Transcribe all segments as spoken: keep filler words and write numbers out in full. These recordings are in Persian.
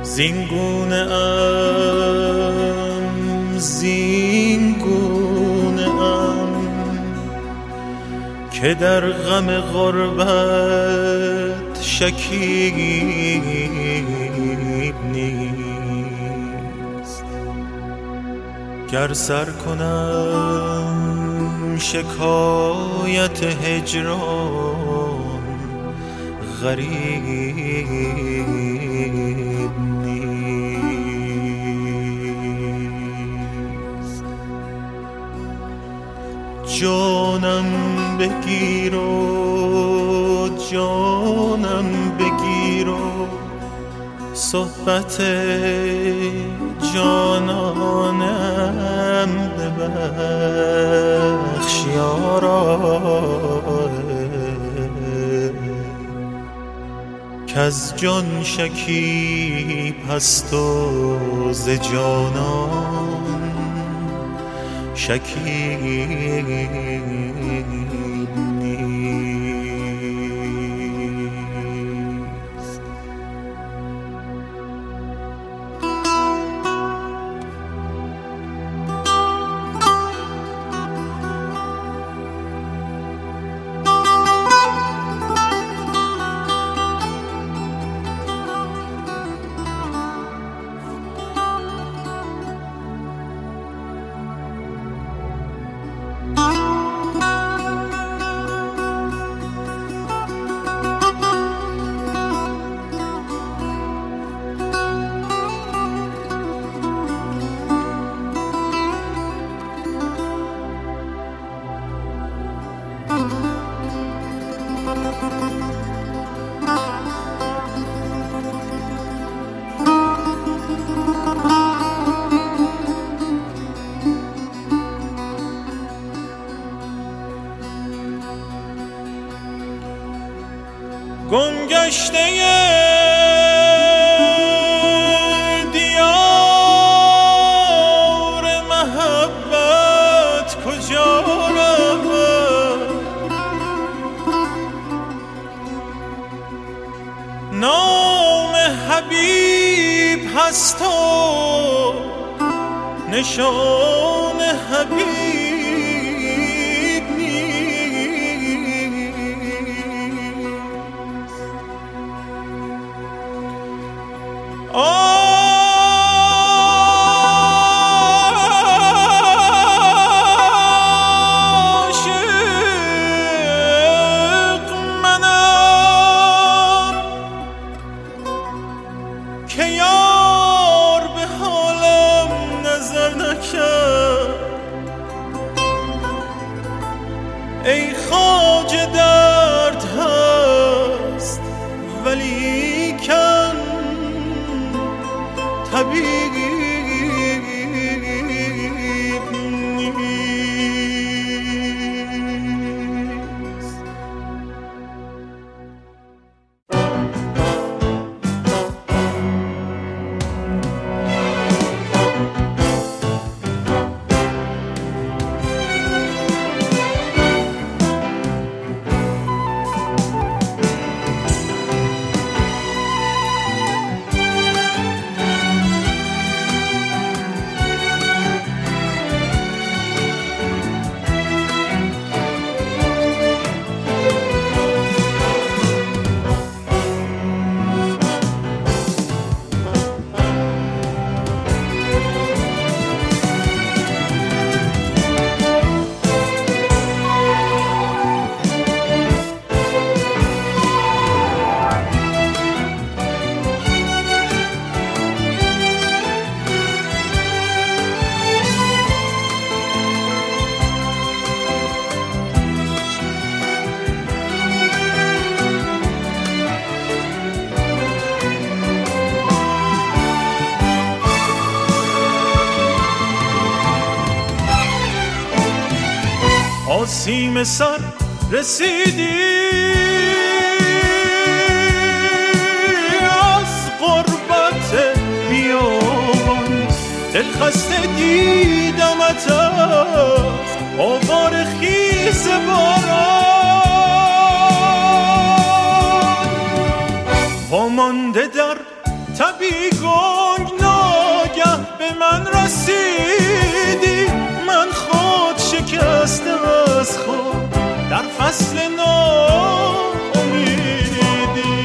زینگونه ام زینگونه ام که در غم غربت شکیب نیست. گر سر کنم شکایت هجران غریب نیست. جانم بگیر و جانم بگیر و صحبت جانانم ببخش یارا، کز جان شکیب هست و ز جانان شکیب نیست. گمگشته دیار محبت کجا رود؟ نام حبیب هست و نشان حبیب عاشق منم که یار به حالم نظر نکرد. ای خواجه درد هست ولیکن طبیب نیست. آسیم سر رسیدی از غربت بیابان، دلخسته دیدمت از آوار خیز باران. وامانده در تبی گنگ ناگه به من رسیدی، من خود شکسته از خود در فصل ناامیدی.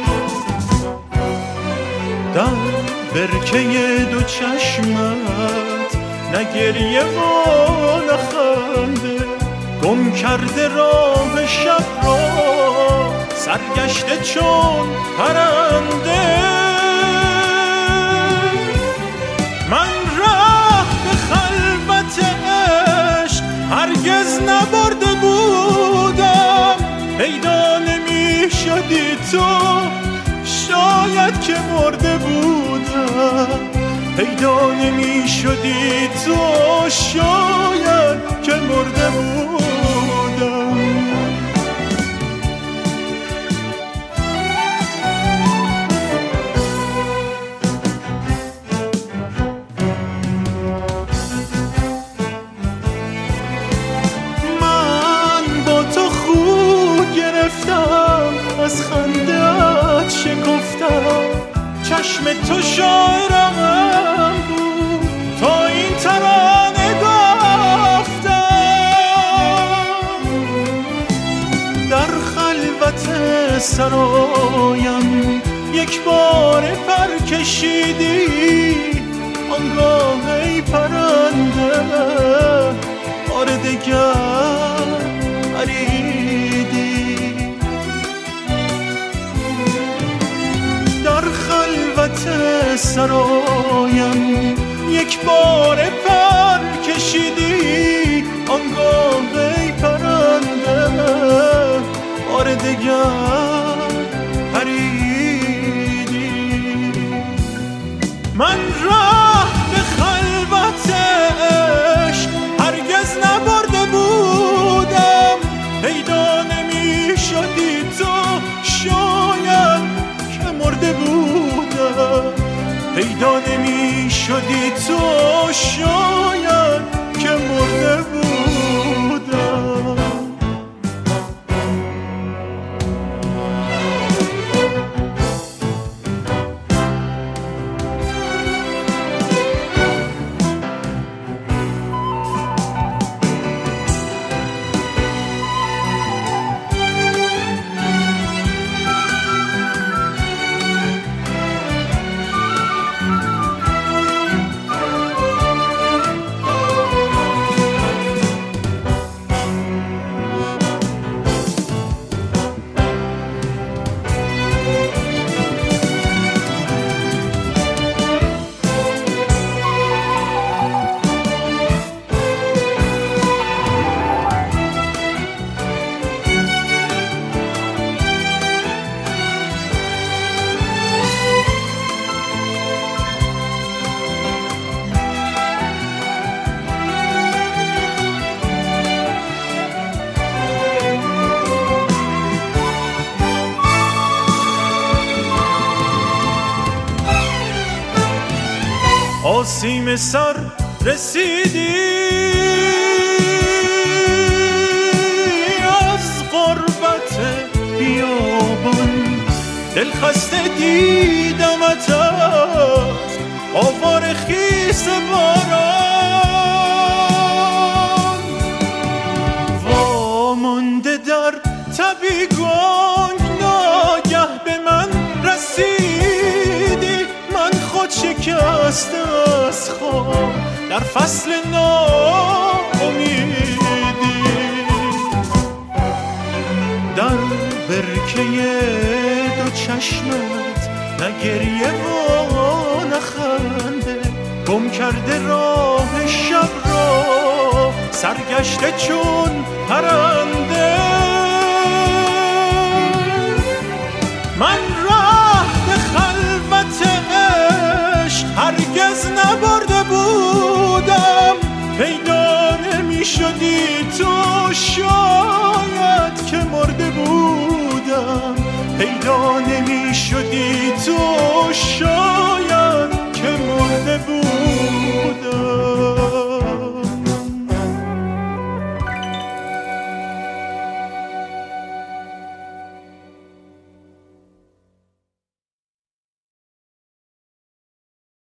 در برکه دو چشمت نه گریه و نه خنده، گم کرده راه شب را سرگشته چون پرنده. من راه به خلوت عشق هرگز نبرده بودم، پیدا نمی شدی تو شاید که مرده بودم، پیدا نمی شدی تو شاید که مرده بودم. من با تو خود گرفتم، از خنده‌ات شکفتم، چشم تو شاعرم بود تا این ترانه گفتم. در خلوت سرایم یک بار پر کشیدی، آنگاه ای پرنده بار دگر پریدی. در خلوت سرایم یک بار پر کشیدی، آنگاه ای پرنده بار دگر پریدی. من راه به خلوت عشق هرگز نبرده بودم، پیدا نمی شدی تو شاید که مرده بودم، پیدا نمی شدی تو شاید که مرده بودم. آسیم سر رسیدی از غربت بیابان، دل خسته دیدمت از آوار خیس باران. وامانده در تبی گنگ ناگه به من رسیدی، من خود شکسته از خواب در فصل ناامیدی. در برکه دو چشمت نه گریه و نه خنده، گم کرده راه شب را سرگشته چون پرنده. من